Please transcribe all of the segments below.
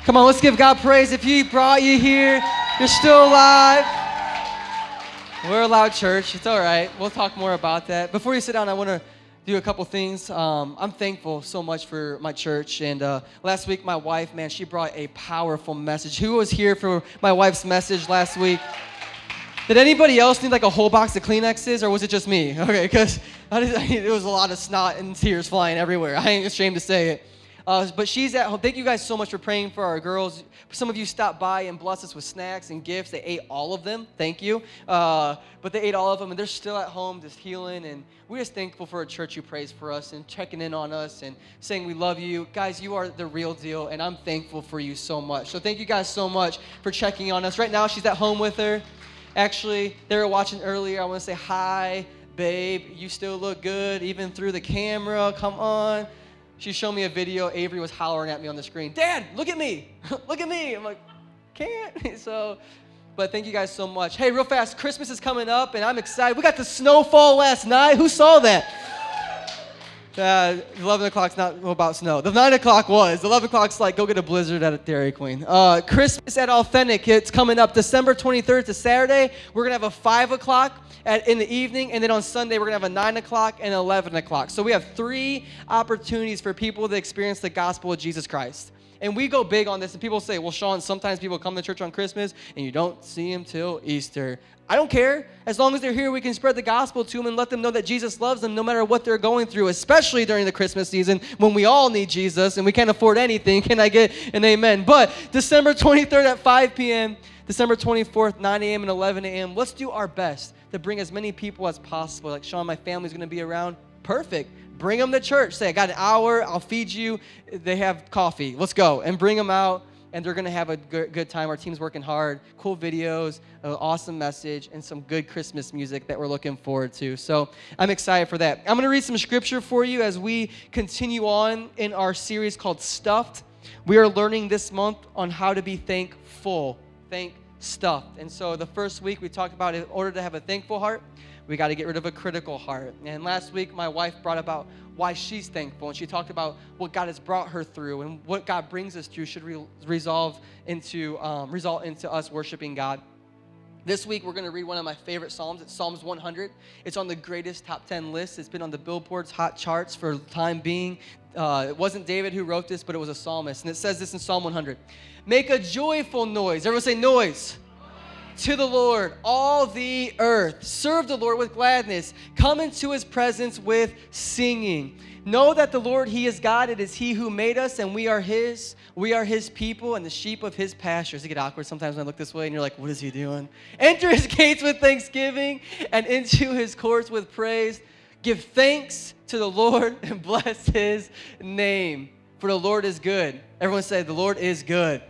Come on, let's give God praise. If He brought you here, you're still alive. We're a loud church. It's all right. We'll talk more about that. Before you sit down, I want to do a couple things. I'm thankful so much for my church. And last week, my wife, man, she brought a powerful message. Who was here for my wife's message last week? Did anybody else need like a whole box of Kleenexes, or was it just me? Okay, because it was a lot of snot and tears flying everywhere. I ain't ashamed to say it. But she's at home. Thank you guys so much for praying for our girls. Some of you stopped by and blessed us with snacks and gifts. They ate all of them. Thank you. But they ate all of them, and they're still at home just healing. And we're just thankful for a church who prays for us and checking in on us and saying we love you. Guys, you are the real deal, and I'm thankful for you so much. So thank you guys so much for checking on us. Right now, she's at home with her. Actually, they were watching earlier. I want to say hi, babe. You still look good, even through the camera. Come on. She showed me a video. Avery was hollering at me on the screen. Dad, look at me. Look at me. I'm like, can't. But thank you guys so much. Hey, real fast, Christmas is coming up, and I'm excited. We got the snowfall last night. Who saw that? 11 o'clock's not about snow. The 9 o'clock was. 11 o'clock's like, go get a blizzard at a Dairy Queen. Christmas at Authentic, it's coming up December 23rd to Saturday. We're going to have a 5 o'clock in the evening, and then on Sunday, we're going to have a 9 o'clock and 11 o'clock. So we have 3 opportunities for people to experience the gospel of Jesus Christ. And we go big on this, and people say, well, Sean, sometimes people come to church on Christmas, and you don't see them till Easter. I don't care. As long as they're here, we can spread the gospel to them and let them know that Jesus loves them no matter what they're going through, especially during the Christmas season when we all need Jesus and we can't afford anything. Can I get an amen? But December 23rd at 5 p.m., December 24th, 9 a.m. and 11 a.m., let's do our best to bring as many people as possible. Like, Sean, my family's going to be around. Perfect. Bring them to church. Say, I got an hour. I'll feed you. They have coffee. Let's go. And bring them out. And they're going to have a good time. Our team's working hard. Cool videos, an awesome message, and some good Christmas music that we're looking forward to. So I'm excited for that. I'm going to read some scripture for you as we continue on in our series called Stuffed. We are learning this month on how to be thankful, stuffed. And so the first week we talked about in order to have a thankful heart, we got to get rid of a critical heart. And last week my wife brought about why she's thankful, and she talked about what God has brought her through and what God brings us through should result into us worshiping God. This week we're going to read one of my favorite Psalms. It's Psalms 100. It's on the greatest top 10 list. It's been on the Billboard's hot charts for the time being. It wasn't David who wrote this, but it was a psalmist. And it says this in Psalm 100. Make a joyful noise. Everyone say noise. To the Lord, all the earth. Serve the Lord with gladness. Come into His presence with singing. Know that the Lord, He is God. It is He who made us, and we are His. We are His people and the sheep of His pastures. It get awkward sometimes when I look this way, and you're like, what is He doing? Enter His gates with thanksgiving and into His courts with praise. Give thanks to the Lord and bless His name. For the Lord is good. Everyone say, the Lord is good.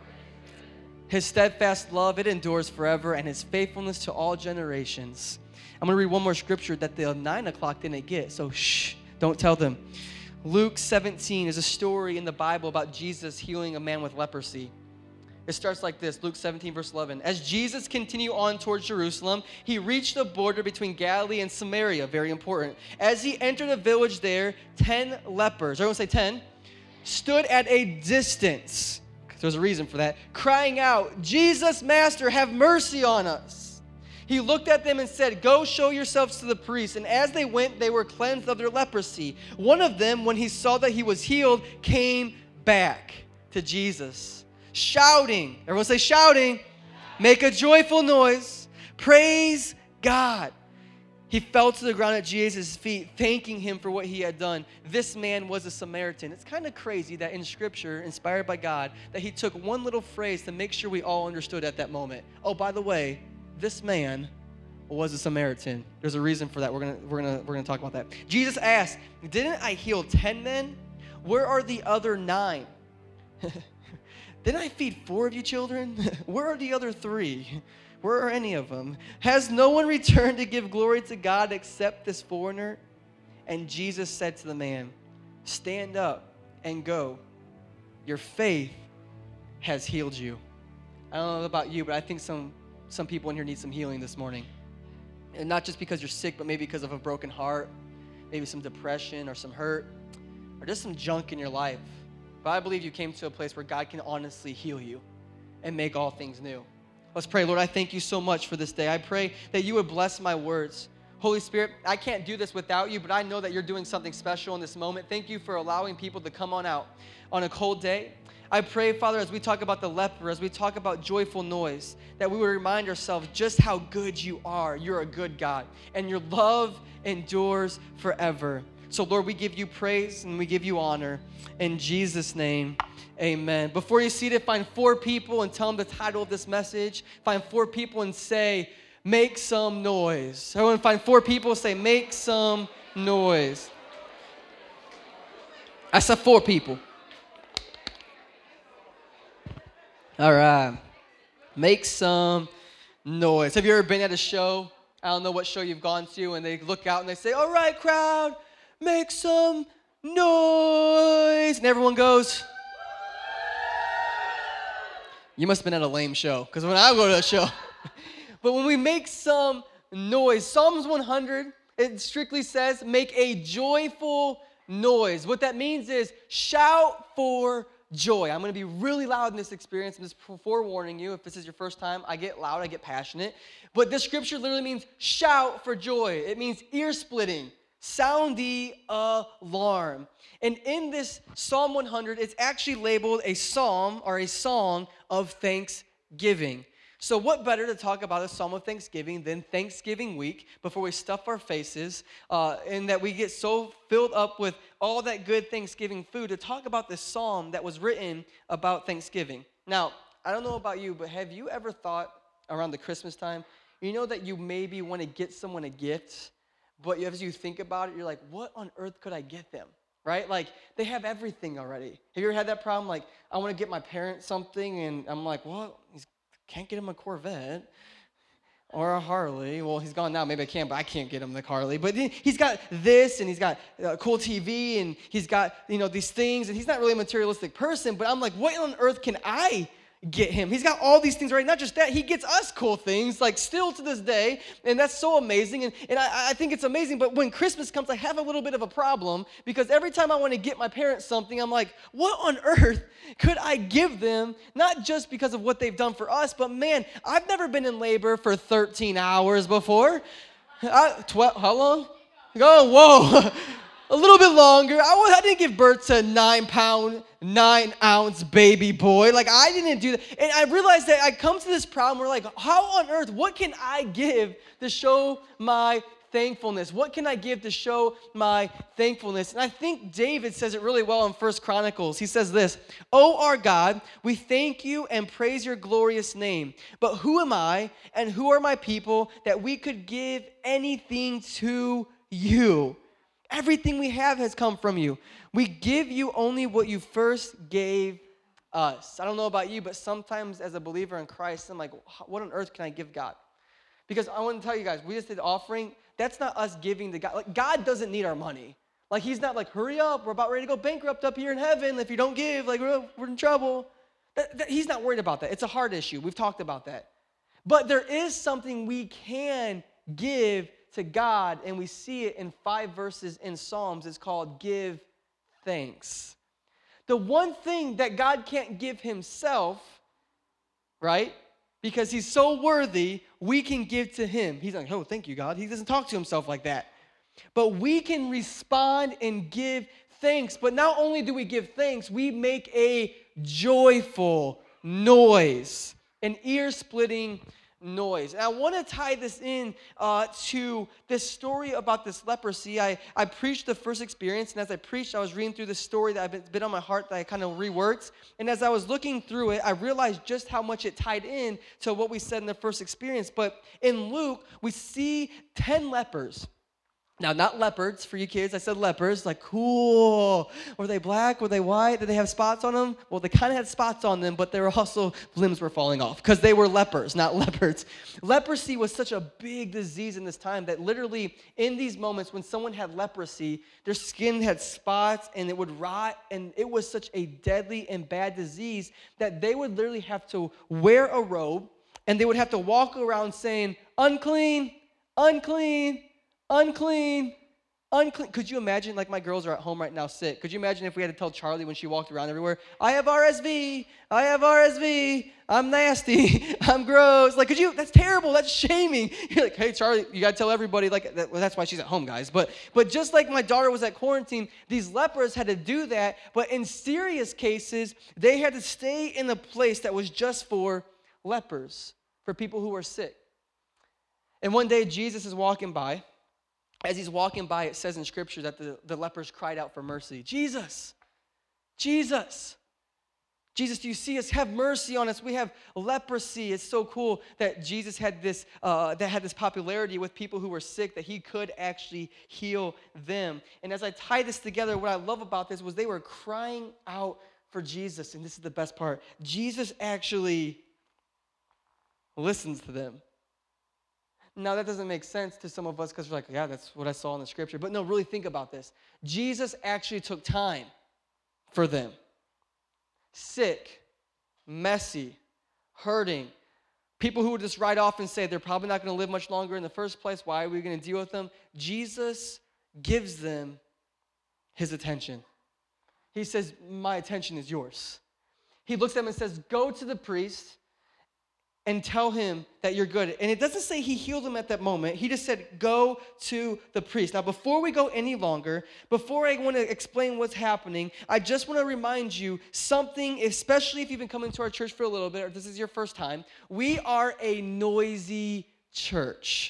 His steadfast love, it endures forever, and His faithfulness to all generations. I'm going to read one more scripture that the 9 o'clock didn't get, so shh, don't tell them. Luke 17 is a story in the Bible about Jesus healing a man with leprosy. It starts like this, Luke 17, verse 11. As Jesus continued on towards Jerusalem, He reached the border between Galilee and Samaria, very important. As He entered a village there, 10 lepers, everyone say 10, stood at a distance. There's a reason for that. Crying out, Jesus, Master, have mercy on us. He looked at them and said, go show yourselves to the priests. And as they went, they were cleansed of their leprosy. One of them, when he saw that he was healed, came back to Jesus, shouting. Everyone say shouting. Make a joyful noise. Praise God. He fell to the ground at Jesus' feet, thanking Him for what He had done. This man was a Samaritan. It's kind of crazy that in Scripture, inspired by God, that He took one little phrase to make sure we all understood at that moment. Oh, by the way, this man was a Samaritan. There's a reason for that. We're gonna talk about that. Jesus asked, "Didn't I heal 10 men? Where are the other 9? Didn't I feed 4 of you children? Where are the other 3? Where are any of them? Has no one returned to give glory to God except this foreigner?" And Jesus said to the man, "Stand up and go. Your faith has healed you." I don't know about you, but I think some people in here need some healing this morning. And not just because you're sick, but maybe because of a broken heart, maybe some depression or some hurt, or just some junk in your life. but I believe you came to a place where God can honestly heal you and make all things new. Let's pray. Lord, I thank you so much for this day. I pray that you would bless my words. Holy Spirit, I can't do this without you, but I know that you're doing something special in this moment. Thank you for allowing people to come on out on a cold day. I pray, Father, as we talk about the leper, as we talk about joyful noise, that we would remind ourselves just how good you are. You're a good God, and your love endures forever. So, Lord, we give you praise and we give you honor. In Jesus' name, amen. Before you seat it, find 4 people and tell them the title of this message. Find 4 people and say, make some noise. Everyone find 4 people, say, make some noise. I said 4 people. All right. Make some noise. Have you ever been at a show? I don't know what show you've gone to, and they look out and they say, all right, crowd, make some noise. And everyone goes, you must have been at a lame show, because when I go to a show, but when we make some noise, Psalms 100, it strictly says, make a joyful noise. What that means is shout for joy. I'm going to be really loud in this experience. I'm just forewarning you. If this is your first time, I get loud, I get passionate. But this scripture literally means shout for joy. It means ear splitting, sound the alarm. And in this Psalm 100, it's actually labeled a psalm or a song of thanksgiving. So what better to talk about a psalm of thanksgiving than Thanksgiving week before we stuff our faces and that we get so filled up with all that good Thanksgiving food to talk about this psalm that was written about Thanksgiving. Now, I don't know about you, but have you ever thought around the Christmas time, you know that you maybe want to get someone a gift, but as you think about it, you're like, what on earth could I get them? Right? Like, they have everything already. Have you ever had that problem? Like, I want to get my parents something, and I'm like, well, can't get him a Corvette or a Harley. Well, he's gone now. Maybe I can, but I can't get him the Harley. But he's got this, and he's got a cool TV, and he's got, these things, and he's not really a materialistic person, but I'm like, what on earth can I get him? He's got all these things, right? Not just that, he gets us cool things, like still to this day, and that's so amazing, and I think it's amazing, but when Christmas comes, I have a little bit of a problem, because every time I want to get my parents something, I'm like, what on earth could I give them? Not just because of what they've done for us, but man, I've never been in labor for 13 hours before. 12, how long? Oh, whoa. A little bit longer. I didn't give birth to a 9-pound, 9-ounce baby boy. Like, I didn't do that. And I realized that I come to this problem where, like, how on earth, what can I give to show my thankfulness? What can I give to show my thankfulness? And I think David says it really well in 1 Chronicles. He says this, "O our God, we thank you and praise your glorious name. But who am I and who are my people that we could give anything to you? Everything we have has come from you. We give you only what you first gave us." I don't know about you, but sometimes as a believer in Christ, I'm like, what on earth can I give God? Because I want to tell you guys, we just did offering. That's not us giving to God. Like, God doesn't need our money. Like, he's not like, hurry up, we're about ready to go bankrupt up here in heaven. If you don't give, like, we're in trouble. He's not worried about that. It's a heart issue. We've talked about that. But there is something we can give to God, and we see it in 5 verses in Psalms. It's called give thanks. The one thing that God can't give himself, right? Because he's so worthy, we can give to him. He's like, oh, thank you, God. He doesn't talk to himself like that. But we can respond and give thanks. But not only do we give thanks, we make a joyful noise, an ear-splitting noise. And I want to tie this in to this story about this leprosy. I preached the first experience, and as I preached, I was reading through this story that I've been on my heart that I kind of reworked. And as I was looking through it, I realized just how much it tied in to what we said in the first experience. But in Luke, we see 10 lepers. Now, not leopards for you kids. I said lepers, like, cool. Were they black? Were they white? Did they have spots on them? Well, they kind of had spots on them, but they were also, limbs were falling off because they were lepers, not leopards. Leprosy was such a big disease in this time that literally in these moments when someone had leprosy, their skin had spots and it would rot, and it was such a deadly and bad disease that they would literally have to wear a robe, and they would have to walk around saying, unclean, unclean, unclean, Unclean. Could you imagine, like my girls are at home right now sick. Could you imagine if we had to tell Charlie when she walked around everywhere, I have RSV, I have RSV, I'm nasty, I'm gross. Like, that's terrible, that's shaming. You're like, hey, Charlie, you got to tell everybody, like, well, that's why she's at home, guys. But just like my daughter was at quarantine, these lepers had to do that. But in serious cases, they had to stay in a place that was just for lepers, for people who were sick. And one day, Jesus is walking by. As he's walking by, it says in Scripture that the lepers cried out for mercy. Jesus, Jesus, Jesus, do you see us? Have mercy on us. We have leprosy. It's so cool that Jesus had this popularity with people who were sick, that he could actually heal them. And as I tie this together, what I love about this was they were crying out for Jesus. And this is the best part. Jesus actually listens to them. Now, that doesn't make sense to some of us because we're like, yeah, that's what I saw in the Scripture. But no, really think about this. Jesus actually took time for them. Sick, messy, hurting, people who would just write off and say they're probably not going to live much longer in the first place. Why are we going to deal with them? Jesus gives them his attention. He says, my attention is yours. He looks at them and says, go to the priest and tell him that you're good. And it doesn't say he healed him at that moment. He just said, go to the priest. Now, before we go any longer, before I want to explain what's happening, I just want to remind you something, especially if you've been coming to our church for a little bit, or this is your first time. We are a noisy church.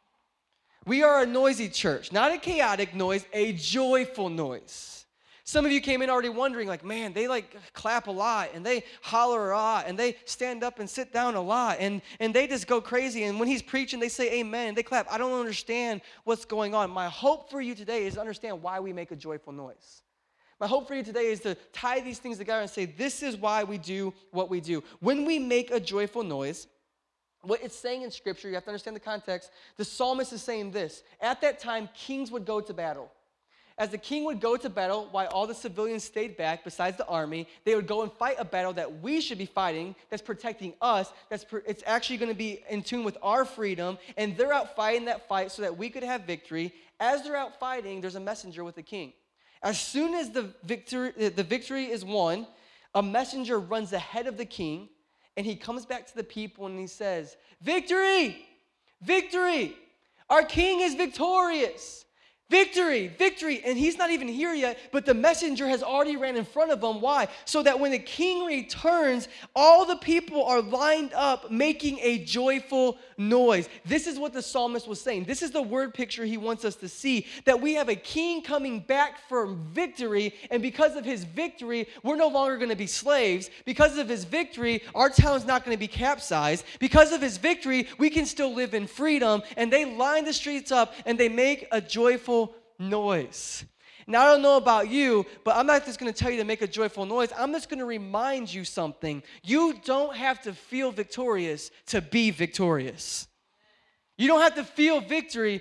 We are a noisy church. Not a chaotic noise, a joyful noise. Some of you came in already wondering, like, man, they like clap a lot, and they holler a lot, and they stand up and sit down a lot, and they just go crazy. And when he's preaching, they say amen, and they clap. I don't understand what's going on. My hope for you today is to understand why we make a joyful noise. My hope for you today is to tie these things together and say, this is why we do what we do. When we make a joyful noise, what it's saying in Scripture, you have to understand the context. The psalmist is saying this. At that time, kings would go to battle. As the king would go to battle, while all the civilians stayed back, besides the army, they would go and fight a battle that we should be fighting, that's protecting us, it's actually going to be in tune with our freedom, and they're out fighting that fight so that we could have victory. As they're out fighting, there's a messenger with the king. As soon as the victory is won, a messenger runs ahead of the king, and he comes back to the people and he says, victory, victory, our king is victorious. Victory, victory. And he's not even here yet, but the messenger has already ran in front of him. Why? So that when the king returns, all the people are lined up making a joyful noise. This is what the psalmist was saying. This is the word picture he wants us to see, that we have a king coming back from victory, and because of his victory, we're no longer going to be slaves. Because of his victory, our town's not going to be capsized. Because of his victory, we can still live in freedom, and they line the streets up and they make a joyful noise. Now, I don't know about you, but I'm not just going to tell you to make a joyful noise. I'm just going to remind you something. You don't have to feel victorious to be victorious. You don't have to feel victory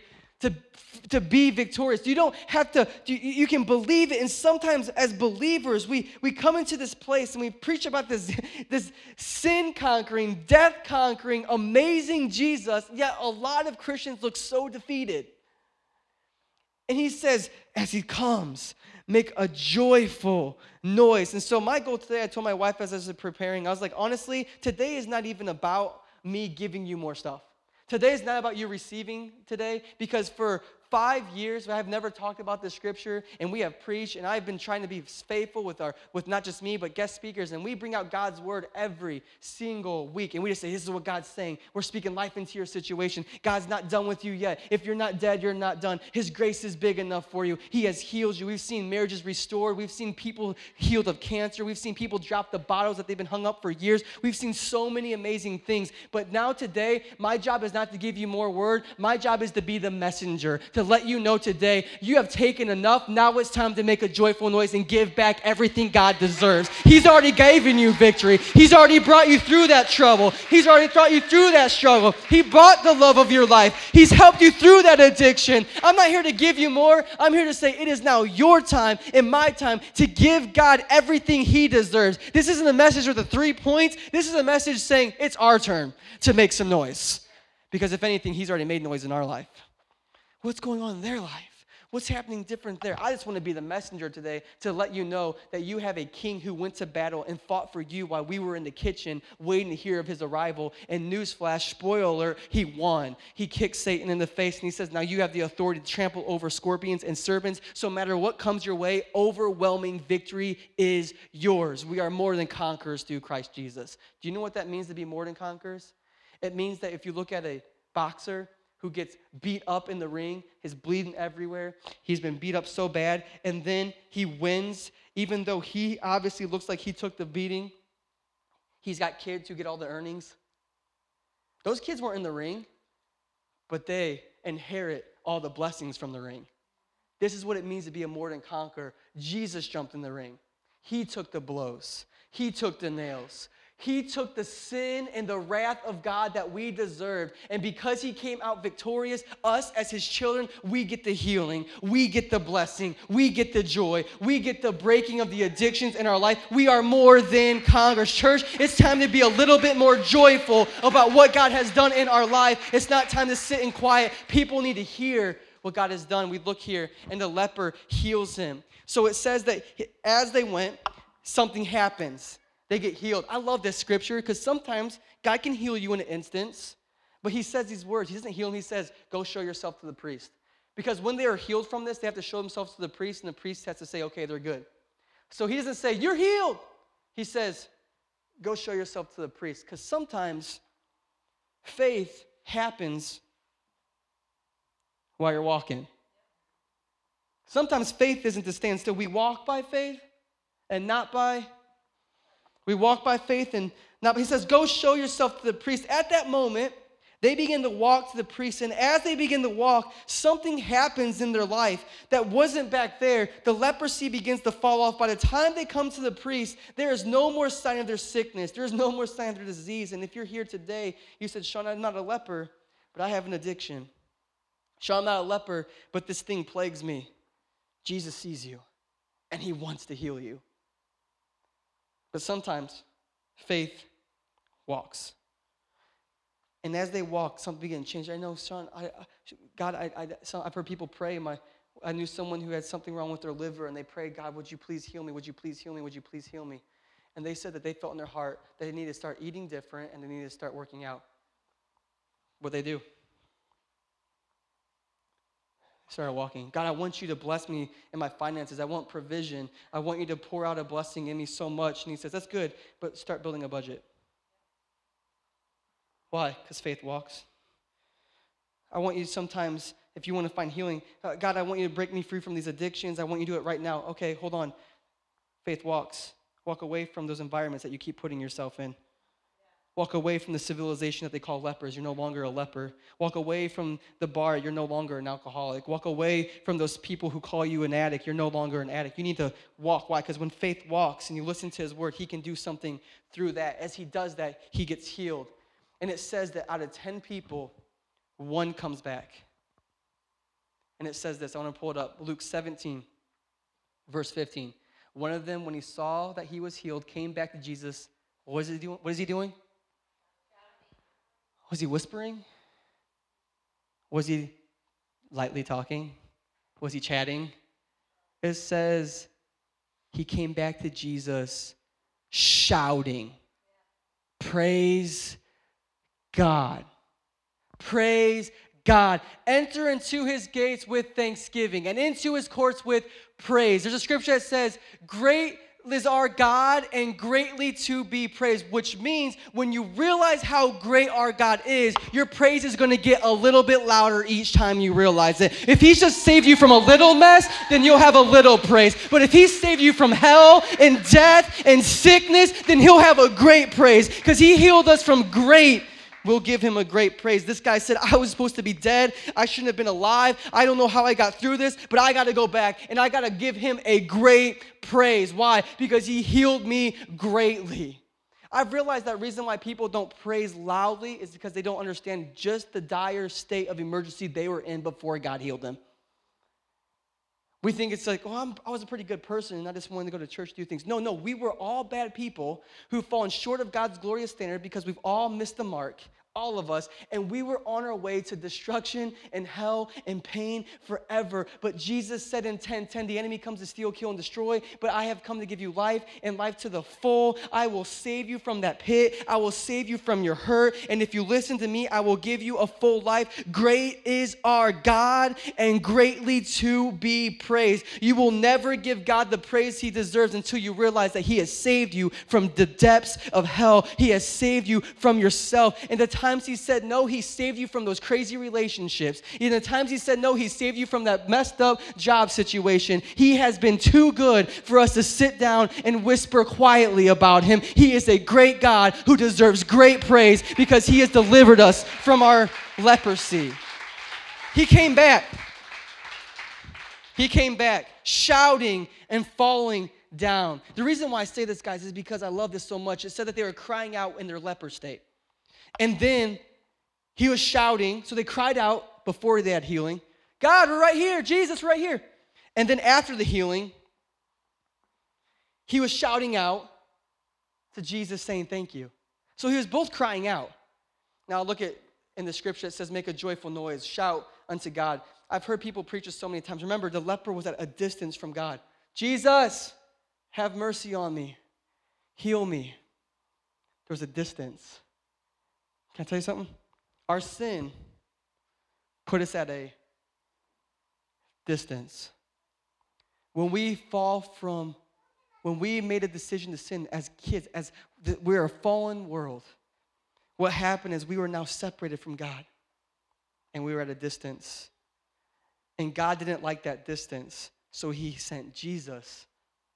to be victorious. You don't have to, you can believe it. And sometimes as believers, we come into this place and we preach about this sin-conquering, death-conquering, amazing Jesus, yet a lot of Christians look so defeated. And he says, as he comes, make a joyful noise. And so my goal today, I told my wife as I was preparing, I was like, honestly, today is not even about me giving you more stuff. Today is not about you receiving today, because for 5 years, I have never talked about the Scripture, and we have preached, and I've been trying to be faithful with not just me, but guest speakers, and we bring out God's Word every single week, and we just say, this is what God's saying. We're speaking life into your situation. God's not done with you yet. If you're not dead, you're not done. His grace is big enough for you. He has healed you. We've seen marriages restored. We've seen people healed of cancer. We've seen people drop the bottles that they've been hung up for years. We've seen so many amazing things, but now today, my job is not to give you more word. My job is to be the messenger, to let you know today you have taken enough. Now it's time to make a joyful noise and give back everything God deserves. He's already given you victory. He's already brought you through that trouble. He's already brought you through that struggle. He brought the love of your life. He's helped you through that addiction. I'm not here to give you more. I'm here to say it is now your time and my time to give God everything he deserves. This isn't a message with the 3 points. This is a message saying it's our turn to make some noise. Because if anything, he's already made noise in our life. What's going on in their life? What's happening different there? I just want to be the messenger today to let you know that you have a king who went to battle and fought for you while we were in the kitchen waiting to hear of his arrival. And newsflash, spoiler alert, he won. He kicked Satan in the face and he says, now you have the authority to trample over scorpions and serpents. So no matter what comes your way, overwhelming victory is yours. We are more than conquerors through Christ Jesus. Do you know what that means to be more than conquerors? It means that if you look at a boxer who gets beat up in the ring, he's bleeding everywhere, he's been beat up so bad, and then he wins, even though he obviously looks like he took the beating. He's got kids who get all the earnings. Those kids weren't in the ring, but they inherit all the blessings from the ring. This is what it means to be a more than conqueror. Jesus jumped in the ring. He took the blows. He took the nails. He took the sin and the wrath of God that we deserved. And because he came out victorious, us as his children, we get the healing. We get the blessing. We get the joy. We get the breaking of the addictions in our life. We are more than conquerors. Church, it's time to be a little bit more joyful about what God has done in our life. It's not time to sit in quiet. People need to hear what God has done. We look here, and the leper heals him. So it says that as they went, something happens. They get healed. I love this scripture because sometimes God can heal you in an instance, but he says these words. He doesn't heal them. He says, go show yourself to the priest. Because when they are healed from this, they have to show themselves to the priest, and the priest has to say, okay, they're good. So he doesn't say, you're healed. He says, go show yourself to the priest. Because sometimes faith happens while you're walking. Sometimes faith isn't to stand still. We walk by faith and not by... We walk by faith and not, he says, go show yourself to the priest. At that moment, they begin to walk to the priest. And as they begin to walk, something happens in their life that wasn't back there. The leprosy begins to fall off. By the time they come to the priest, there is no more sign of their sickness. There is no more sign of their disease. And if you're here today, you said, Sean, I'm not a leper, but I have an addiction. Sean, I'm not a leper, but this thing plagues me. Jesus sees you, and he wants to heal you. But sometimes faith walks. And as they walk, something begins to change. I know, Sean, I've heard people pray. I knew someone who had something wrong with their liver, and they prayed, God, would you please heal me? Would you please heal me? Would you please heal me? And they said that they felt in their heart that they needed to start eating different and they needed to start working out. What they do? Started walking. God, I want you to bless me in my finances. I want provision. I want you to pour out a blessing in me so much. And he says, that's good, but start building a budget. Why? Because faith walks. I want you sometimes, if you want to find healing, God, I want you to break me free from these addictions. I want you to do it right now. Okay, hold on. Faith walks. Walk away from those environments that you keep putting yourself in. Walk away from the civilization that they call lepers. You're no longer a leper. Walk away from the bar. You're no longer an alcoholic. Walk away from those people who call you an addict. You're no longer an addict. You need to walk. Why? Because when faith walks and you listen to his word, he can do something through that. As he does that, he gets healed. And it says that out of 10 people, 1 comes back. And it says this. I want to pull it up. Luke 17, verse 15. One of them, when he saw that he was healed, came back to Jesus. What is he doing? What is he doing? Was he whispering? Was he lightly talking? Was he chatting? It says he came back to Jesus shouting, praise God. Praise God. Enter into his gates with thanksgiving and into his courts with praise. There's a scripture that says, great is our God and greatly to be praised, which means when you realize how great our God is, your praise is going to get a little bit louder each time you realize it. If he's just saved you from a little mess, then you'll have a little praise. But if he saved you from hell and death and sickness, then he'll have a great praise because he healed us from great. We'll give him a great praise. This guy said, I was supposed to be dead. I shouldn't have been alive. I don't know how I got through this, but I got to go back, and I got to give him a great praise. Why? Because he healed me greatly. I've realized that reason why people don't praise loudly is because they don't understand just the dire state of emergency they were in before God healed them. We think it's like, oh, I was a pretty good person and I just wanted to go to church, do things. No, we were all bad people who've fallen short of God's glorious standard because we've all missed the mark. all of us, and we were on our way to destruction and hell and pain forever. But Jesus said in 10:10, the enemy comes to steal, kill, and destroy, but I have come to give you life and life to the full. I will save you from that pit. I will save you from your hurt, and if you listen to me, I will give you a full life. Great is our God and greatly to be praised. You will never give God the praise he deserves until you realize that he has saved you from the depths of hell. He has saved you from yourself. And the times he said no, he saved you from those crazy relationships. In the times he said no, he saved you from that messed up job situation. He has been too good for us to sit down and whisper quietly about him. He is a great God who deserves great praise because he has delivered us from our leprosy. He came back. He came back shouting and falling down. The reason why I say this, guys, is because I love this so much. It said that they were crying out in their leper state. And then he was shouting, so they cried out before they had healing. God, we're right here. Jesus, right here. And then after the healing, he was shouting out to Jesus saying thank you. So he was both crying out. Now look at in the scripture, it says make a joyful noise, shout unto God. I've heard people preach this so many times. Remember, the leper was at a distance from God. Jesus, have mercy on me. Heal me. There was a distance. Can I tell you something? Our sin put us at a distance. When we made a decision to sin as kids, we're a fallen world, what happened is we were now separated from God, and we were at a distance. And God didn't like that distance, so he sent Jesus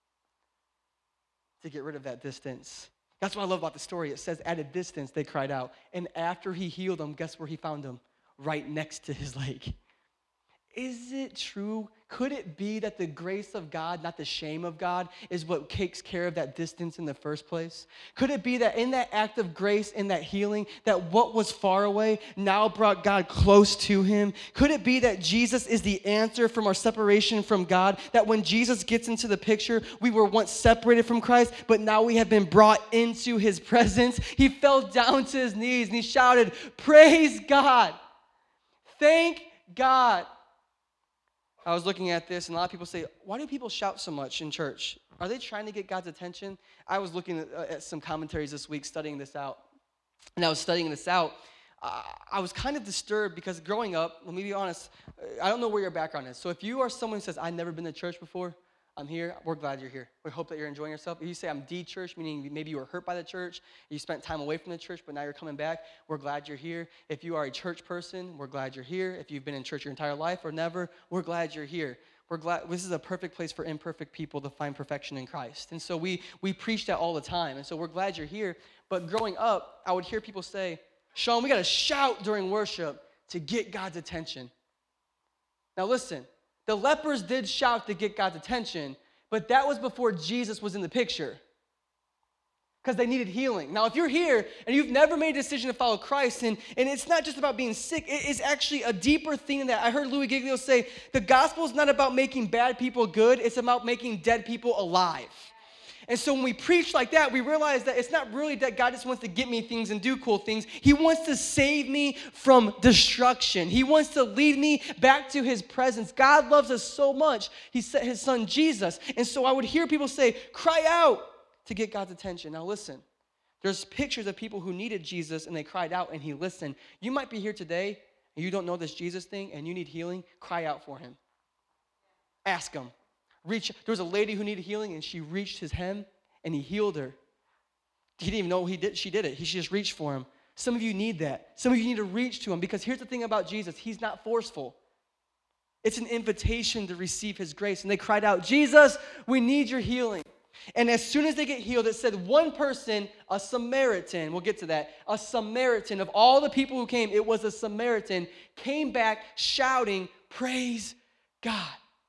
to get rid of that distance. That's what I love about the story. It says at a distance they cried out. And after he healed them, guess where he found them? Right next to his lake. Is it true? Could it be that the grace of God, not the shame of God, is what takes care of that distance in the first place? Could it be that in that act of grace, in that healing, that what was far away now brought God close to him? Could it be that Jesus is the answer from our separation from God? That when Jesus gets into the picture, we were once separated from Christ, but now we have been brought into his presence. He fell down to his knees and he shouted, "Praise God! Thank God!" I was looking at this, and a lot of people say, why do people shout so much in church? Are they trying to get God's attention? I was looking at some commentaries this week, studying this out. And I was studying this out. I was kind of disturbed because growing up, let me be honest, I don't know where your background is. So if you are someone who says, I've never been to church before, I'm here, we're glad you're here. We hope that you're enjoying yourself. If you say I'm de-church, meaning maybe you were hurt by the church, you spent time away from the church, but now you're coming back, we're glad you're here. If you are a church person, we're glad you're here. If you've been in church your entire life or never, we're glad you're here. We're glad this is a perfect place for imperfect people to find perfection in Christ. And so we preach that all the time. And so we're glad you're here. But growing up, I would hear people say, Sean, we got to shout during worship to get God's attention. Now listen. The lepers did shout to get God's attention, but that was before Jesus was in the picture because they needed healing. Now, if you're here and you've never made a decision to follow Christ, and it's not just about being sick, it is actually a deeper thing than that. I heard Louis Giglio say, the gospel is not about making bad people good, it's about making dead people alive. And so when we preach like that, we realize that it's not really that God just wants to get me things and do cool things. He wants to save me from destruction. He wants to lead me back to his presence. God loves us so much, he sent his son Jesus. And so I would hear people say, cry out to get God's attention. Now listen, there's pictures of people who needed Jesus and they cried out and he listened. You might be here today and you don't know this Jesus thing and you need healing. Cry out for him. Ask him. There was a lady who needed healing, and she reached his hem, and he healed her. He didn't even know she did it. He just reached for him. Some of you need that. Some of you need to reach to him, because here's the thing about Jesus. He's not forceful. It's an invitation to receive his grace. And they cried out, Jesus, we need your healing. And as soon as they get healed, it said one person, a Samaritan, we'll get to that, a Samaritan, of all the people who came, it was a Samaritan, came back shouting, praise God.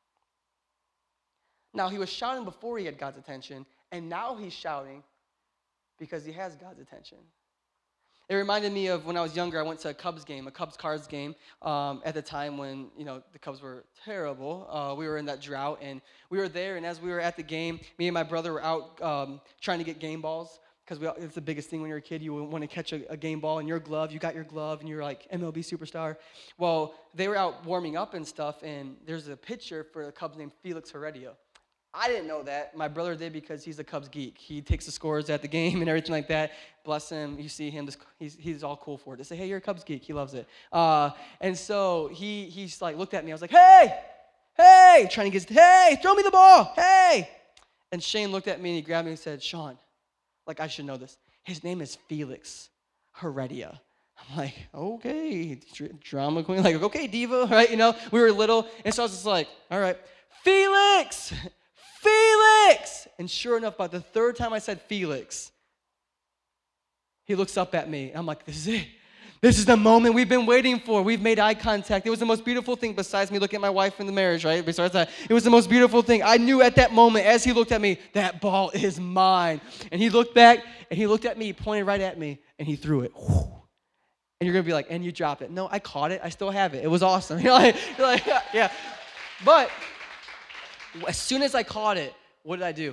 Now, he was shouting before he had God's attention, and now he's shouting because he has God's attention. It reminded me of when I was younger, I went to a Cubs Cards game, at the time when, the Cubs were terrible. We were in that drought, and we were there, and as we were at the game, me and my brother were out trying to get game balls because it's the biggest thing when you're a kid. You want to catch a game ball in your glove. You got your glove, and you're like MLB superstar. Well, they were out warming up and stuff, and there's a pitcher for the Cubs named Felix Heredia. I didn't know that. My brother did because he's a Cubs geek. He takes the scores at the game and everything like that. Bless him. You see him. He's all cool for it. They say, hey, you're a Cubs geek. He loves it. And so he's like looked at me. I was like, hey, trying to get, hey, throw me the ball. Hey. And Shane looked at me and he grabbed me and said, Sean, like I should know this. His name is Felix Heredia. I'm like, okay, drama queen. Like, okay, diva, right? You know, we were little. And so I was just like, all right, Felix. And sure enough, about the third time I said Felix, he looks up at me. I'm like, this is it. This is the moment we've been waiting for. We've made eye contact. It was the most beautiful thing besides me looking at my wife in the marriage, right? Besides that, it was the most beautiful thing. I knew at that moment, as he looked at me, that ball is mine. And he looked back, and he looked at me, he pointed right at me, and he threw it. And you're going to be like, and you dropped it. No, I caught it. I still have it. It was awesome. You're like, yeah. But as soon as I caught it, what did I do?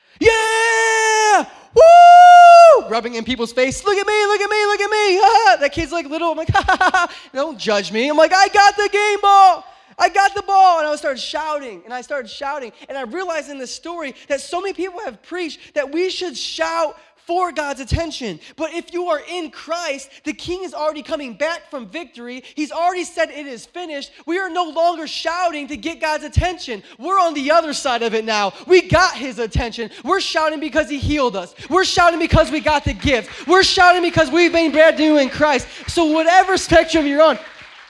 Yeah! Woo! Rubbing in people's face. Look at me. That kid's like little. I'm like, don't judge me. I'm like, I got the game ball. I got the ball. And I started shouting. And I realized in this story that so many people have preached that we should shout for God's attention. But if you are in Christ, the King is already coming back from victory. He's already said it is finished. We are no longer shouting to get God's attention. We're on the other side of it now. We got his attention. We're shouting because he healed us. We're shouting because we got the gift. We're shouting because we've been brand new in Christ. So whatever spectrum you're on,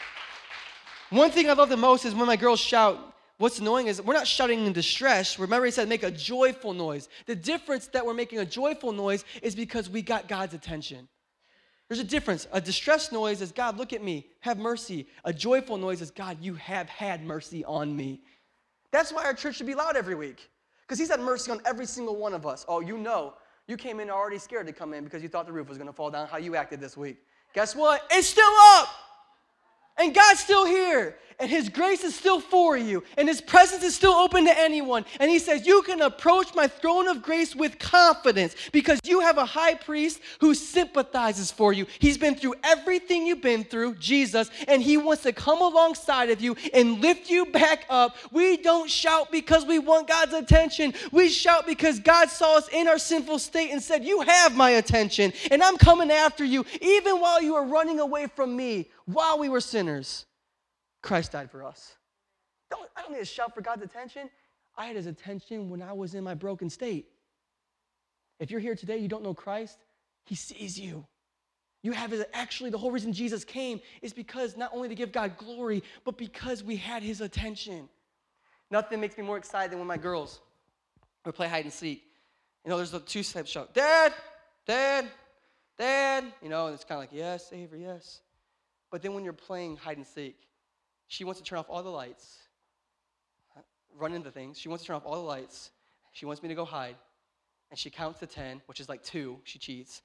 one thing I love the most is when my girls shout. What's annoying is we're not shouting in distress. Remember, he said make a joyful noise. The difference that we're making a joyful noise is because we got God's attention. There's a difference. A distress noise is, God, look at me, have mercy. A joyful noise is, God, you have had mercy on me. That's why our church should be loud every week, because he's had mercy on every single one of us. Oh, you came in already scared to come in because you thought the roof was going to fall down, how you acted this week. Guess what? It's still up. And God's still here, and his grace is still for you, and his presence is still open to anyone. And he says, you can approach my throne of grace with confidence because you have a high priest who sympathizes for you. He's been through everything you've been through, Jesus, and he wants to come alongside of you and lift you back up. We don't shout because we want God's attention. We shout because God saw us in our sinful state and said, you have my attention, and I'm coming after you, even while you are running away from me. While we were sinners, Christ died for us. I don't need to shout for God's attention. I had his attention when I was in my broken state. If you're here today, you don't know Christ, he sees you. You have his, actually, the whole reason Jesus came is because not only to give God glory, but because we had his attention. Nothing makes me more excited than when my girls would play hide and seek. You know, there's the two types shout, Dad, Dad, Dad. You know, and it's kind of like, yes, Avery, yes. But then when you're playing hide and seek, she wants to turn off all the lights, run into things. She wants to turn off all the lights. She wants me to go hide. And she counts to 10, which is like 2. She cheats.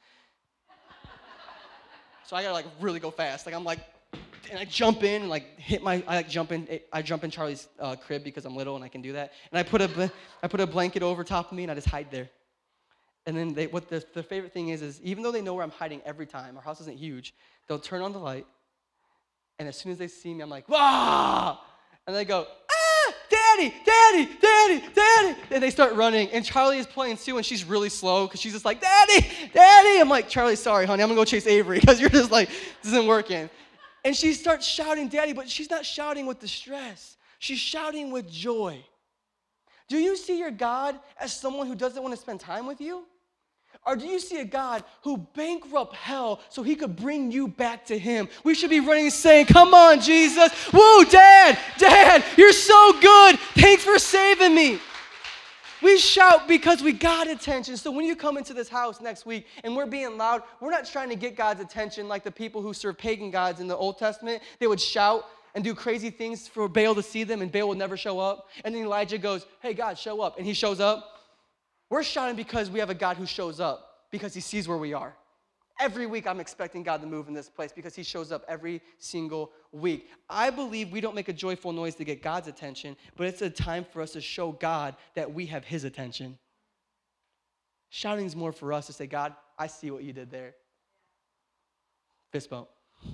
So I got to like really go fast. Like I'm like, and I jump in and like hit my, I jump in Charlie's crib because I'm little and I can do that. And I put a blanket over top of me and I just hide there. And then what the favorite thing is even though they know where I'm hiding every time, our house isn't huge, they'll turn on the light. And as soon as they see me, I'm like, wah! And they go, Daddy, Daddy, Daddy, Daddy. And they start running. And Charlie is playing too, and she's really slow because she's just like, Daddy, Daddy. I'm like, Charlie, sorry, honey. I'm going to go chase Avery because you're just like, this isn't working. And she starts shouting, Daddy, but she's not shouting with distress. She's shouting with joy. Do you see your God as someone who doesn't want to spend time with you? Or do you see a God who bankrupt hell so he could bring you back to him? We should be running and saying, come on, Jesus. Woo, Dad, Dad, you're so good. Thanks for saving me. We shout because we got attention. So when you come into this house next week and we're being loud, we're not trying to get God's attention like the people who serve pagan gods in the Old Testament. They would shout and do crazy things for Baal to see them, and Baal would never show up. And then Elijah goes, hey, God, show up. And he shows up. We're shouting because we have a God who shows up, because he sees where we are. Every week I'm expecting God to move in this place because he shows up every single week. I believe we don't make a joyful noise to get God's attention, but it's a time for us to show God that we have his attention. Shouting is more for us to say, God, I see what you did there. Fist bump.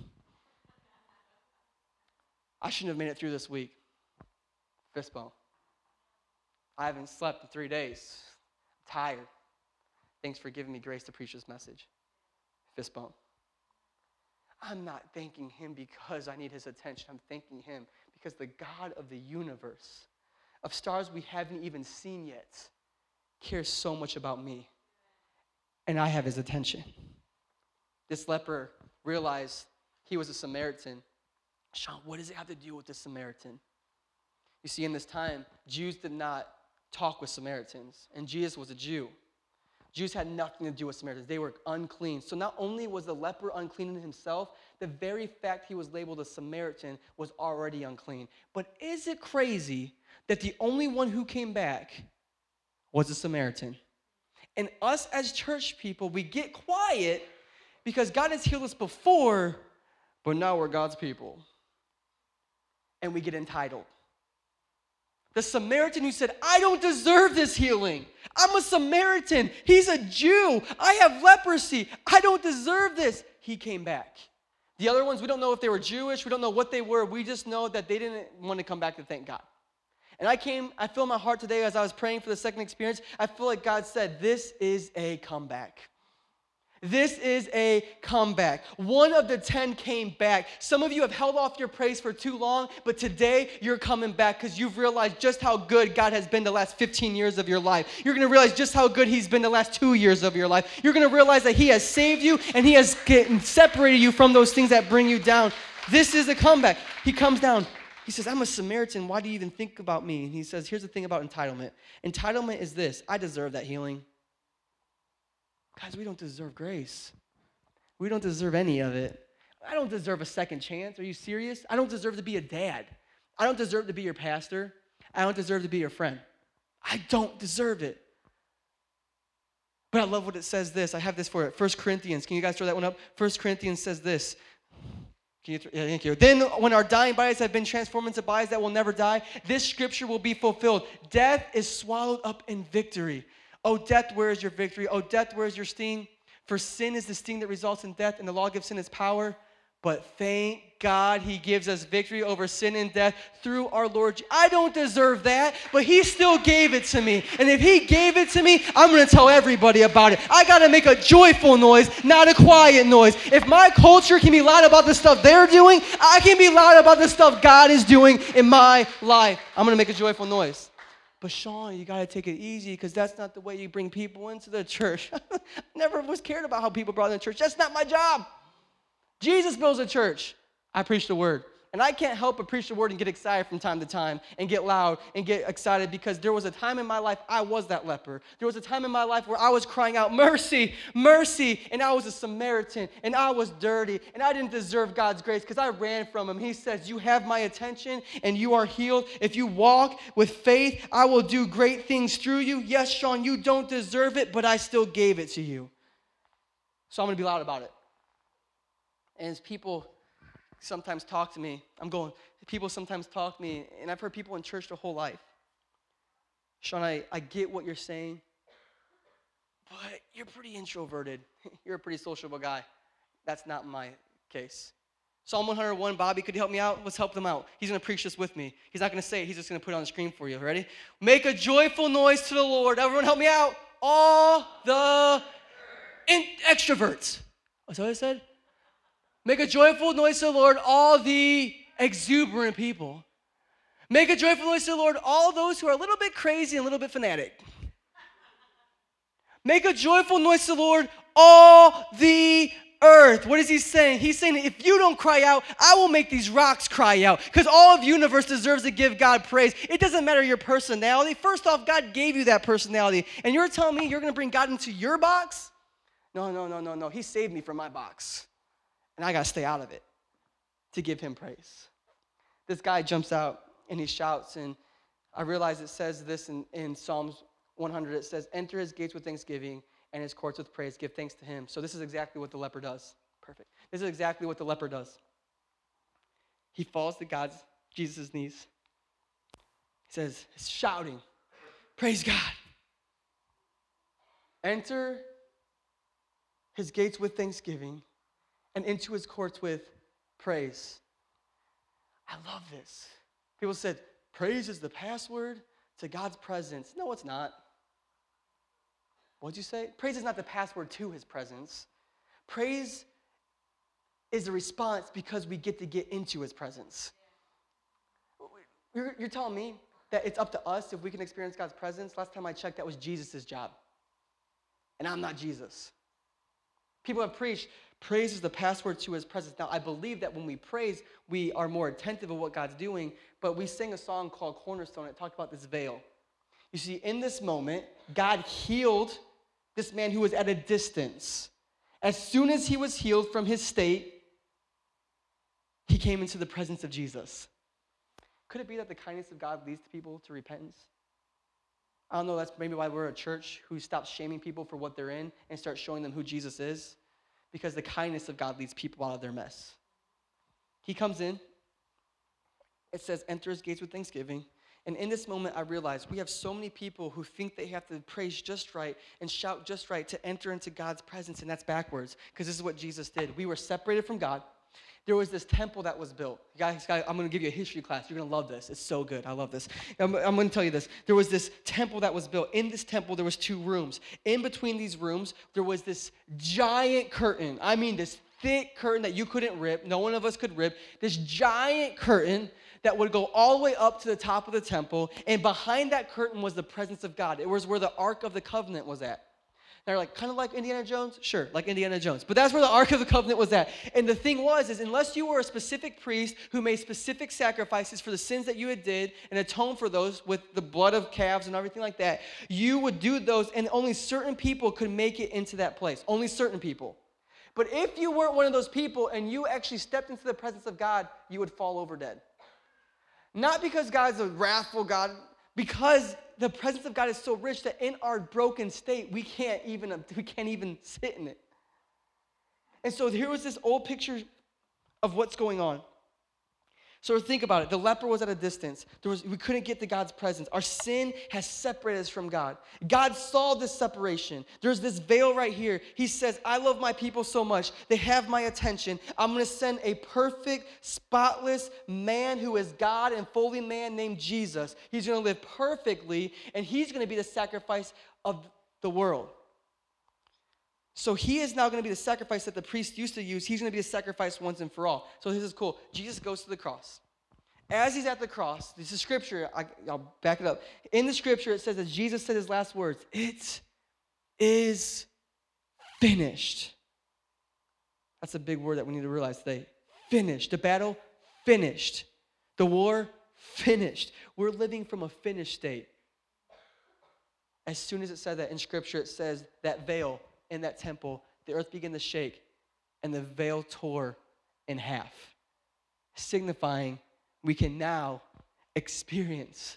I shouldn't have made it through this week. Fist bump. I haven't slept in 3 days. I'm tired. Thanks for giving me grace to preach this message. Fist bump. I'm not thanking him because I need his attention. I'm thanking him because the God of the universe, of stars we haven't even seen yet, cares so much about me. And I have his attention. This leper realized he was a Samaritan. Sean, what does it have to do with the Samaritan? You see, in this time, Jews did not talk with Samaritans, and Jesus was a Jew. Jews had nothing to do with Samaritans. They were unclean. So not only was the leper unclean in himself, the very fact he was labeled a Samaritan was already unclean. But is it crazy that the only one who came back was a Samaritan? And us as church people, we get quiet because God has healed us before, but now we're God's people. And we get entitled. The Samaritan who said, I don't deserve this healing. I'm a Samaritan. He's a Jew. I have leprosy. I don't deserve this. He came back. The other ones, we don't know if they were Jewish. We don't know what they were. We just know that they didn't want to come back to thank God. And I feel in my heart today as I was praying for the second experience, I feel like God said, this is a comeback. This is a comeback. 1 of the 10 came back. Some of you have held off your praise for too long, but today you're coming back because you've realized just how good God has been the last 15 years of your life. You're going to realize just how good he's been the last 2 years of your life. You're going to realize that he has saved you and he has separated you from those things that bring you down. This is a comeback. He comes down. He says, I'm a Samaritan. Why do you even think about me? And he says, here's the thing about entitlement. Entitlement is this. I deserve that healing. Guys, we don't deserve grace. We don't deserve any of it. I don't deserve a second chance. Are you serious? I don't deserve to be a dad. I don't deserve to be your pastor. I don't deserve to be your friend. I don't deserve it. But I love what it says this. I have this for it. 1 Corinthians. Can you guys throw that one up? 1 Corinthians says this. Yeah, thank you. Then when our dying bodies have been transformed into bodies that will never die, this scripture will be fulfilled. Death is swallowed up in victory. Oh, death, where is your victory? Oh, death, where is your sting? For sin is the sting that results in death, and the law gives sin its power. But thank God he gives us victory over sin and death through our Lord. I don't deserve that, but he still gave it to me. And if he gave it to me, I'm going to tell everybody about it. I got to make a joyful noise, not a quiet noise. If my culture can be loud about the stuff they're doing, I can be loud about the stuff God is doing in my life. I'm going to make a joyful noise. But Sean, you got to take it easy because that's not the way you bring people into the church. Never was cared about how people brought in the church. That's not my job. Jesus builds a church. I preach the word. And I can't help but preach the word and get excited from time to time and get loud and get excited because there was a time in my life I was that leper. There was a time in my life where I was crying out, mercy, mercy, and I was a Samaritan and I was dirty and I didn't deserve God's grace because I ran from him. He says, you have my attention and you are healed. If you walk with faith, I will do great things through you. Yes, Sean, you don't deserve it, but I still gave it to you. So I'm going to be loud about it. And as people sometimes talk to me, people sometimes talk to me, and I've heard people in church their whole life. Sean, I get what you're saying, but you're pretty introverted. You're a pretty sociable guy. That's not my case. Psalm 101, Bobby, could you help me out? Let's help them out. He's going to preach this with me. He's not going to say it. He's just going to put it on the screen for you. Ready? Make a joyful noise to the Lord. Everyone help me out. All the extroverts. Is that what I said? Make a joyful noise to the Lord, all the exuberant people. Make a joyful noise to the Lord, all those who are a little bit crazy and a little bit fanatic. Make a joyful noise to the Lord, all the earth. What is he saying? He's saying, if you don't cry out, I will make these rocks cry out. Because all of the universe deserves to give God praise. It doesn't matter your personality. First off, God gave you that personality. And you're telling me you're going to bring God into your box? No. He saved me from my box. And I got to stay out of it to give him praise. This guy jumps out and he shouts, and I realize it says this in Psalms 100. It says, enter his gates with thanksgiving and his courts with praise. Give thanks to him. So this is exactly what the leper does. Perfect. This is exactly what the leper does. He falls to Jesus' knees. He says, he's shouting, praise God. Enter his gates with thanksgiving, and into his courts with praise. I love this. People said, praise is the password to God's presence. No, it's not. What'd you say? Praise is not the password to his presence. Praise is a response because we get to get into his presence. You're telling me that it's up to us if we can experience God's presence? Last time I checked, that was Jesus' job. And I'm not Jesus. People have preached, praise is the password to his presence. Now, I believe that when we praise, we are more attentive of what God's doing, but we sing a song called Cornerstone. It talked about this veil. You see, in this moment, God healed this man who was at a distance. As soon as he was healed from his state, he came into the presence of Jesus. Could it be that the kindness of God leads people to repentance? I don't know, that's maybe why we're a church who stops shaming people for what they're in and starts showing them who Jesus is. Because the kindness of God leads people out of their mess. He comes in. It says, enter his gates with thanksgiving. And in this moment, I realize we have so many people who think they have to praise just right and shout just right to enter into God's presence, and that's backwards, because this is what Jesus did. We were separated from God. There was this temple that was built. Guys, I'm going to give you a history class. You're going to love this. It's so good. I love this. I'm going to tell you this. There was this temple that was built. In this temple, there was 2 rooms. In between these rooms, there was this giant curtain. I mean, this thick curtain that you couldn't rip. No one of us could rip. This giant curtain that would go all the way up to the top of the temple. And behind that curtain was the presence of God. It was where the Ark of the Covenant was at. They're like, kind of like Indiana Jones? Sure, like Indiana Jones. But that's where the Ark of the Covenant was at. And the thing was, is unless you were a specific priest who made specific sacrifices for the sins that you had did and atoned for those with the blood of calves and everything like that, you would do those, and only certain people could make it into that place. Only certain people. But if you weren't one of those people and you actually stepped into the presence of God, you would fall over dead. Not because God's a wrathful God, because the presence of God is so rich that in our broken state, we can't even sit in it. And so here was this old picture of what's going on. So think about it. The leper was at a distance. We couldn't get to God's presence. Our sin has separated us from God. God saw this separation. There's this veil right here. He says, I love my people so much. They have my attention. I'm going to send a perfect, spotless man who is God and fully man named Jesus. He's going to live perfectly, and he's going to be the sacrifice of the world. So he is now going to be the sacrifice that the priest used to use. He's going to be a sacrifice once and for all. So this is cool. Jesus goes to the cross. As he's at the cross, this is scripture. I'll back it up. In the scripture, it says that Jesus said his last words, it is finished. That's a big word that we need to realize today. Finished. The battle, finished. The war, finished. We're living from a finished state. As soon as it said that in scripture, it says that veil in that temple, the earth began to shake, and the veil tore in half, signifying we can now experience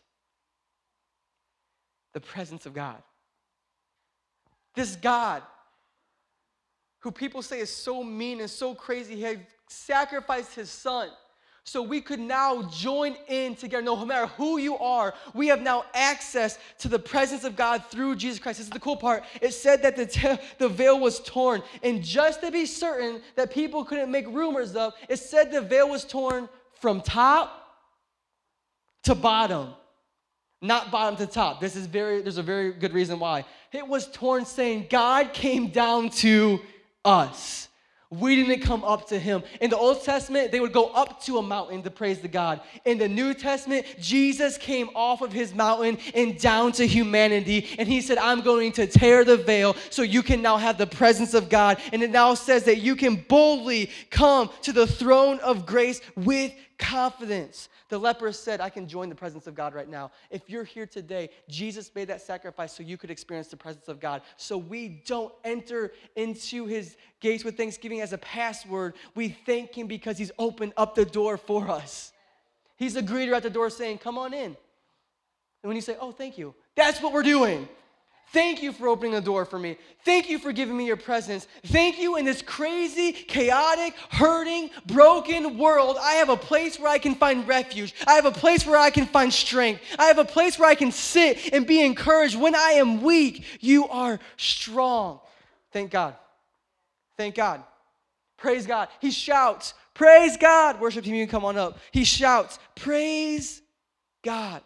the presence of God. This God, who people say is so mean and so crazy, he had sacrificed his son so we could now join in together. No matter who you are, we have now access to the presence of God through Jesus Christ. This is the cool part. It said that the veil was torn. And just to be certain that people couldn't make rumors of, it said the veil was torn from top to bottom. Not bottom to top. There's a very good reason why. It was torn saying God came down to us. We didn't come up to him. In the Old Testament, they would go up to a mountain to praise the God. In the New Testament, Jesus came off of his mountain and down to humanity. And he said, I'm going to tear the veil so you can now have the presence of God. And it now says that you can boldly come to the throne of grace with confidence. The leper said, I can join the presence of God right now. If you're here today, Jesus made that sacrifice so you could experience the presence of God. So we don't enter into his gates with thanksgiving as a password. We thank him because he's opened up the door for us. He's a greeter at the door saying, come on in. And when you say, oh, thank you, that's what we're doing. Thank you for opening the door for me. Thank you for giving me your presence. Thank you in this crazy, chaotic, hurting, broken world. I have a place where I can find refuge. I have a place where I can find strength. I have a place where I can sit and be encouraged. When I am weak, you are strong. Thank God. Thank God. Praise God. He shouts, praise God. Worship team, you can come on up. He shouts, praise God.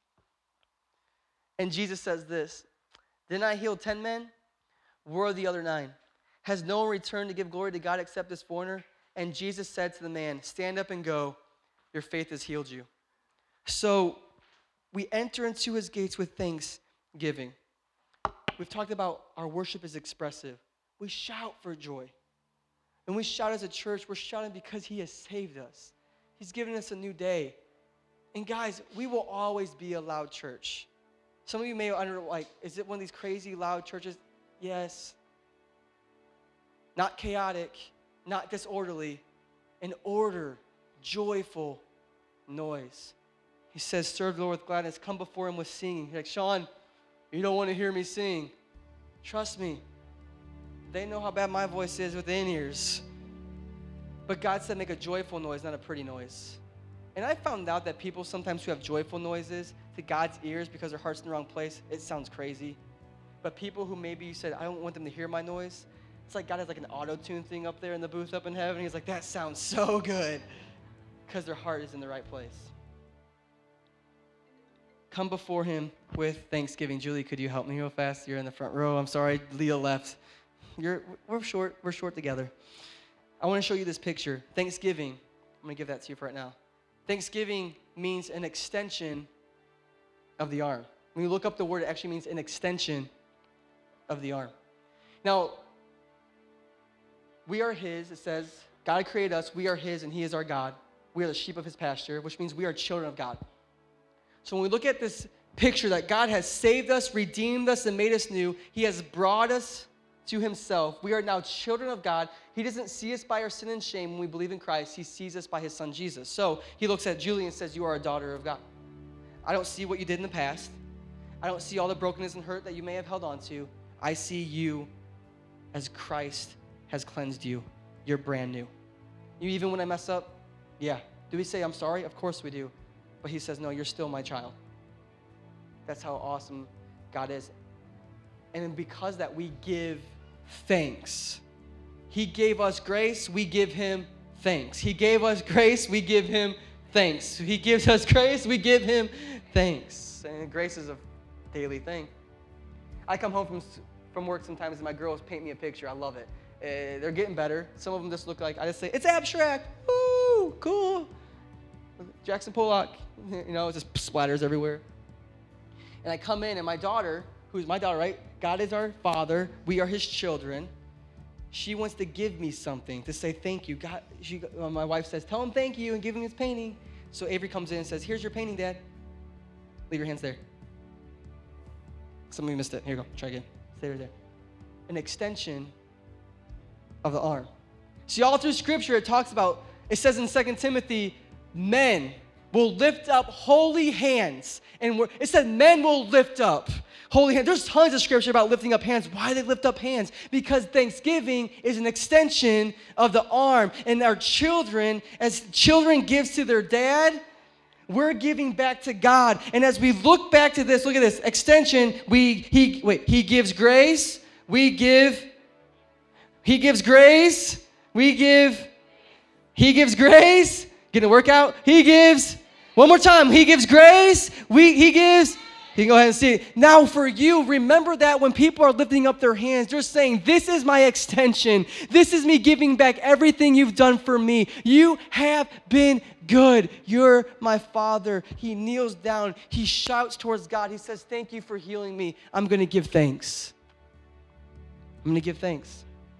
And Jesus says this, didn't I heal 10 men? Where are the other 9? Has no one returned to give glory to God except this foreigner? And Jesus said to the man, stand up and go. Your faith has healed you. So we enter into his gates with thanksgiving. We've talked about our worship is expressive. We shout for joy. And we shout as a church, we're shouting because he has saved us. He's given us a new day. And guys, we will always be a loud church. Some of you may wonder, like, is it one of these crazy loud churches? Yes. Not chaotic, not disorderly. An order, joyful noise. He says, serve the Lord with gladness. Come before him with singing. You're like, Sean, you don't want to hear me sing. Trust me. They know how bad my voice is with the in-ears. But God said make a joyful noise, not a pretty noise. And I found out that people sometimes who have joyful noises to God's ears because their heart's in the wrong place, it sounds crazy. But people who maybe you said, I don't want them to hear my noise, it's like God has like an auto-tune thing up there in the booth up in heaven. He's like, that sounds so good because their heart is in the right place. Come before him with thanksgiving. Julie, could you help me real fast? You're in the front row. I'm sorry, Leah left. We're short together. I want to show you this picture. Thanksgiving, I'm going to give that to you for right now. Thanksgiving means an extension of the arm. When you look up the word, it actually means an extension of the arm. Now, we are his, it says, God created us, we are his, and he is our God. We are the sheep of his pasture, which means we are children of God. So when we look at this picture that God has saved us, redeemed us, and made us new, he has brought us to himself. We are now children of God. He doesn't see us by our sin and shame when we believe in Christ. He sees us by his son, Jesus. So he looks at Julie and says, you are a daughter of God. I don't see what you did in the past. I don't see all the brokenness and hurt that you may have held on to. I see you as Christ has cleansed you. You're brand new. You even when I mess up, yeah. Do we say I'm sorry? Of course we do. But he says, no, you're still my child. That's how awesome God is. And because that we give thanks. He gave us grace, we give him thanks. He gave us grace, we give him thanks. He gives us grace, we give him thanks. And grace is a daily thing. I come home from work sometimes and my girls paint me a picture. I love it. They're getting better. Some of them just look like, I just say, it's abstract. Woo, cool. Jackson Pollock, it just splatters everywhere. And I come in and my daughter, who's my daughter, right? God is our father. We are his children. She wants to give me something to say thank you. God, my wife says, tell him thank you and give him his painting. So Avery comes in and says, here's your painting, Dad. Leave your hands there. Some of you missed it. Here you go. Try again. Stay right there. An extension of the arm. See, all through Scripture, it talks about, it says in 2 Timothy, men will lift up holy hands. And it said men will lift up holy hands. There's tons of Scripture about lifting up hands. Why do they lift up hands? Because thanksgiving is an extension of the arm. And our children, as children gives to their dad, we're giving back to God. And as we look back to this, look at this, extension, he gives grace, he gives grace, he gives grace, getting a workout, one more time, he gives grace, you can go ahead and see it. Now for you, remember that when people are lifting up their hands, they're saying, this is my extension. This is me giving back everything you've done for me. You have been good. You're my Father. He kneels down. He shouts towards God. He says, thank you for healing me. I'm going to give thanks. I'm going to give thanks.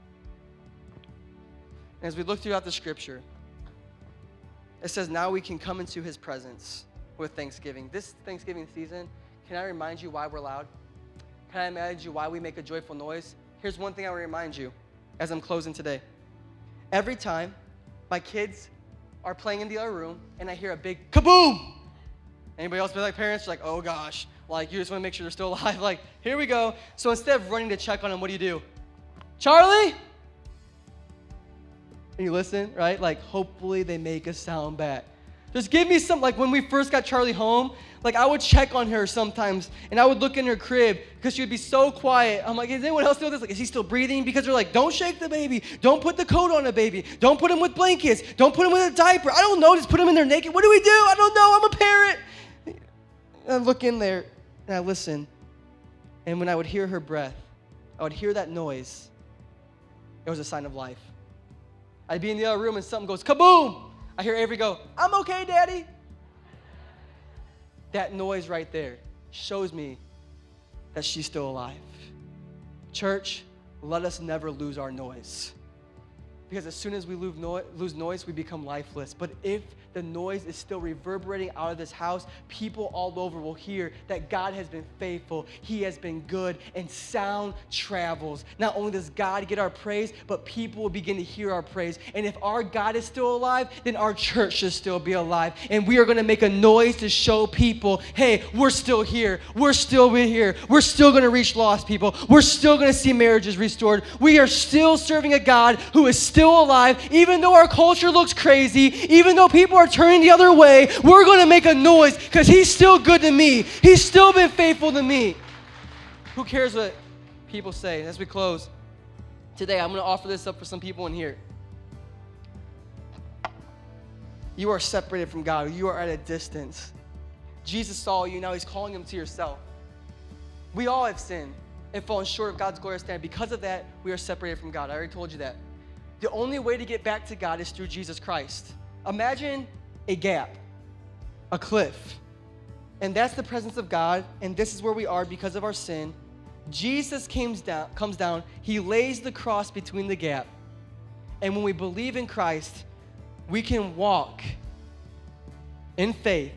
As we look throughout the Scripture, it says now we can come into his presence with thanksgiving. This Thanksgiving season, can I remind you why we're loud? Can I remind you why we make a joyful noise? Here's one thing I want to remind you as I'm closing today. Every time my kids are playing in the other room and I hear a big kaboom, anybody else be like parents? You're like, oh gosh, like you just want to make sure they're still alive. Like, here we go. So instead of running to check on them, what do? Charlie? And you listen, right? Like, hopefully they make a sound back. Just give me some, like when we first got Charlie home, like I would check on her sometimes and I would look in her crib because she would be so quiet. I'm like, is anyone else know this? Like, is he still breathing? Because they're like, don't shake the baby. Don't put the coat on the baby. Don't put him with blankets. Don't put him with a diaper. I don't know. Just put him in there naked. What do we do? I don't know. I'm a parent. And I look in there and I listen. And when I would hear her breath, I would hear that noise. It was a sign of life. I'd be in the other room and something goes kaboom. I hear Avery go, I'm okay, Daddy. That noise right there shows me that she's still alive. Church, let us never lose our noise. Because as soon as we lose noise, we become lifeless. But if the noise is still reverberating out of this house, people all over will hear that God has been faithful, He has been good, and sound travels. Not only does God get our praise, but people will begin to hear our praise. And if our God is still alive, then our church should still be alive. And we are going to make a noise to show people, hey, we're still here. We're still here. We're still going to reach lost people. We're still going to see marriages restored. We are still serving a God who is still alive. Even though our culture looks crazy, even though people are turning the other way, we're going to make a noise because He's still good to me. He's still been faithful to me. Who cares what people say? As we close today, I'm going to offer this up for some people in here. You are separated from God. You are at a distance. Jesus saw you. Now He's calling Him to yourself. We all have sinned and fallen short of God's glorious standard. Because of that, we are separated from God. I already told you that. The only way to get back to God is through Jesus Christ. Imagine a gap, a cliff, and that's the presence of God, and this is where we are because of our sin. Jesus comes down, He lays the cross between the gap, and when we believe in Christ, we can walk in faith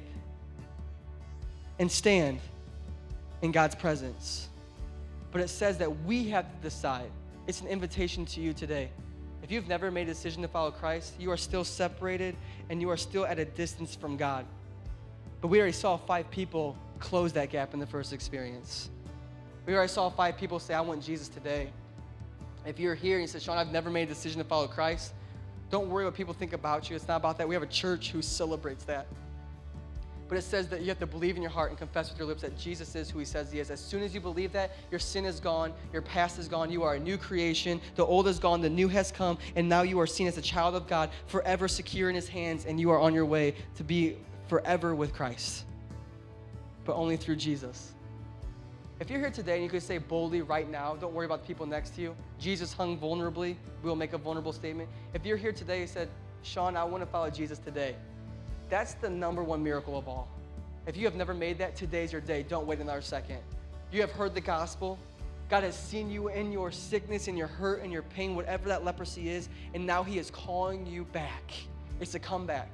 and stand in God's presence. But it says that we have to decide. It's an invitation to you today. If you've never made a decision to follow Christ, you are still separated and you are still at a distance from God. But we already saw 5 people close that gap in the first experience. We already saw 5 people say, I want Jesus today. If you're here and you say, Sean, I've never made a decision to follow Christ, don't worry what people think about you. It's not about that. We have a church who celebrates that. But it says that you have to believe in your heart and confess with your lips that Jesus is who He says He is. As soon as you believe that, your sin is gone, your past is gone, you are a new creation, the old is gone, the new has come, and now you are seen as a child of God, forever secure in His hands, and you are on your way to be forever with Christ. But only through Jesus. If you're here today and you could say boldly right now, don't worry about the people next to you. Jesus hung vulnerably. We will make a vulnerable statement. If you're here today and said, Sean, I want to follow Jesus today. That's the number one miracle of all. If you have never made that, today's your day. Don't wait another second. You have heard the gospel. God has seen you in your sickness, in your hurt, in your pain, whatever that leprosy is, and now He is calling you back. It's a comeback.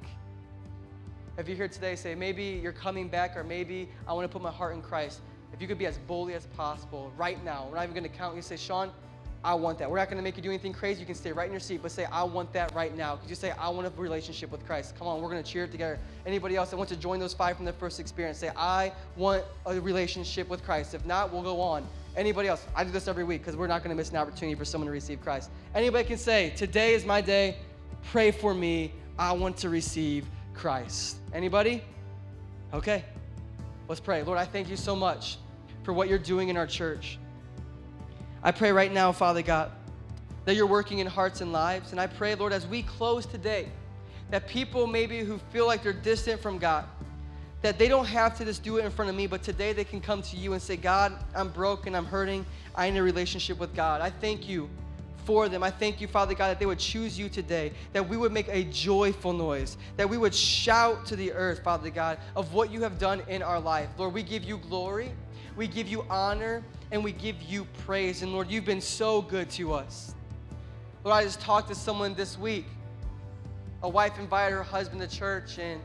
If you're here today, say, maybe you're coming back, or maybe I want to put my heart in Christ. If you could be as boldly as possible right now. We're not even going to count. You say, Sean, I want that. We're not going to make you do anything crazy. You can stay right in your seat, but say, I want that right now. Could you say, I want a relationship with Christ? Come on, we're going to cheer it together. Anybody else that wants to join those 5 from their first experience, say, I want a relationship with Christ. If not, we'll go on. Anybody else? I do this every week because we're not going to miss an opportunity for someone to receive Christ. Anybody can say, today is my day. Pray for me. I want to receive Christ. Anybody? Okay. Let's pray. Lord, I thank You so much for what You're doing in our church. I pray right now, Father God, that You're working in hearts and lives. And I pray, Lord, as we close today, that people maybe who feel like they're distant from God, that they don't have to just do it in front of me, but today they can come to You and say, God, I'm broken, I'm hurting, I need a relationship with God. I thank You for them. I thank You, Father God, that they would choose You today, that we would make a joyful noise, that we would shout to the earth, Father God, of what You have done in our life. Lord, we give You glory, we give You honor, and we give You praise. And Lord, You've been so good to us. Lord, I just talked to someone this week. A wife invited her husband to church, and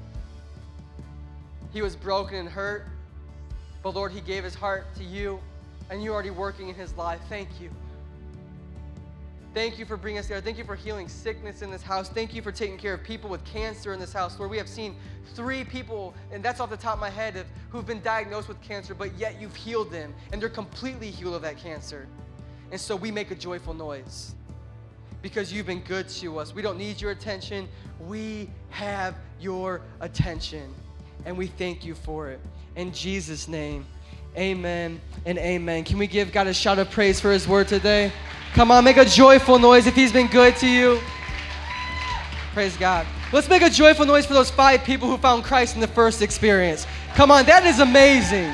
he was broken and hurt. But Lord, he gave his heart to You, and You're already working in his life. Thank You. Thank You for bringing us there. Thank You for healing sickness in this house. Thank You for taking care of people with cancer in this house. Lord, we have seen 3 people, and that's off the top of my head, who've been diagnosed with cancer, but yet You've healed them, and they're completely healed of that cancer. And so we make a joyful noise. because you've been good to us. We don't need your attention. We have your attention, and we thank you for it. In Jesus' name, amen and amen. Can we give God a shout of praise for his word today? Come on, make a joyful noise if he's been good to you. Praise God. Let's make a joyful noise for those 5 people who found Christ in the first experience. Come on, that is amazing.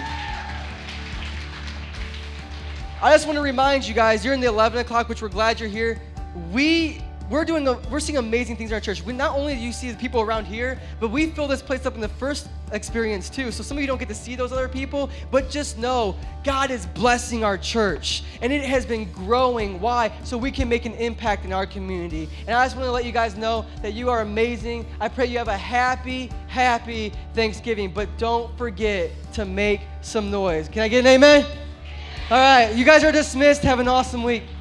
I just want to remind you guys, you're in the 11 o'clock, which we're glad you're here. We're seeing amazing things in our church. Not only do you see the people around here, but we fill this place up in the first experience too. So some of you don't get to see those other people, but just know God is blessing our church, and it has been growing. Why? So we can make an impact in our community. And I just want to let you guys know that you are amazing. I pray you have a happy Thanksgiving, but don't forget to make some noise. Can I get an amen? All right, you guys are dismissed. Have an awesome week.